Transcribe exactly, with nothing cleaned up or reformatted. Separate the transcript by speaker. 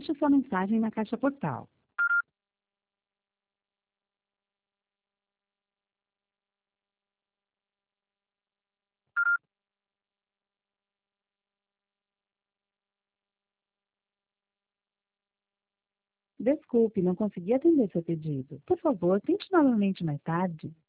Speaker 1: deixe sua mensagem na caixa postal. Desculpe, não consegui atender seu pedido. Por favor, tente novamente mais tarde.